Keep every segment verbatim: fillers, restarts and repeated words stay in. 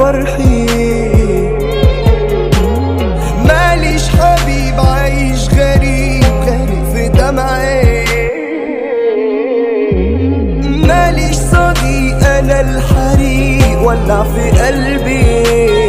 جرحي. ماليش حبيب عايش غريب غريب في دمعي. ماليش صديق انا الحريق ولع في قلبي.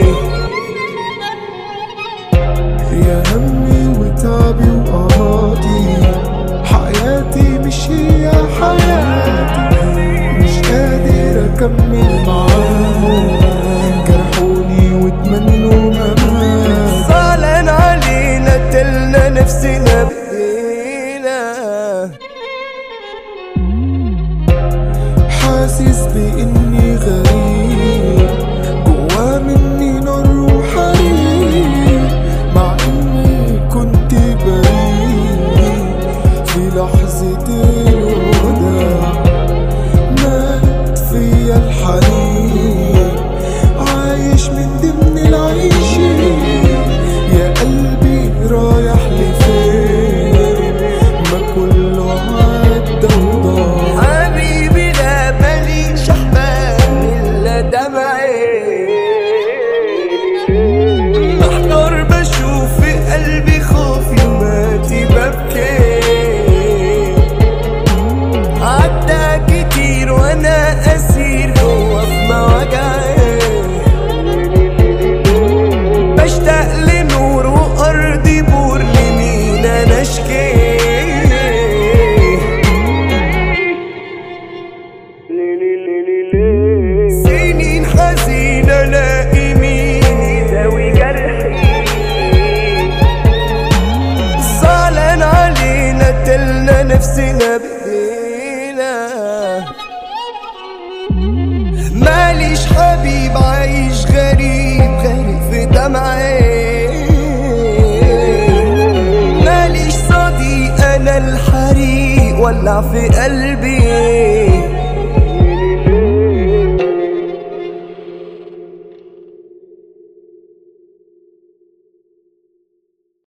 يا همي وتعبي وقهاتي، حياتي مش هي حياتي، مش قادر اكمل معاهم، جرحوني واتمنوا ممات. صعلان علينا تلنا نفسنا بايدينا. حاسس باني غريب، جوا مني نار وحريق، مع اني كنت بريء في لحظة الوداع. مات فيا الحنين، عايش من ضمن العيشين. يا قلبي رايح لفين؟ ما كله عدى وضاع. حبيبي لا ماليش احباب الا دمعي. محتار بشوف في قلبي خوفي وماتي ببكي. عدى كتير وانا اسير جوا في مواجعي. بشتاق لنور وارضي بور، لمين انا اشكي. سنين حزينة الاقي مين يداوي جرحي. زعلان علينا تلنا نفسنا بايدينا. ماليش حبيب عايش غريب غريب في دمعي. ماليش صديق انا الحريق ولع في قلبي.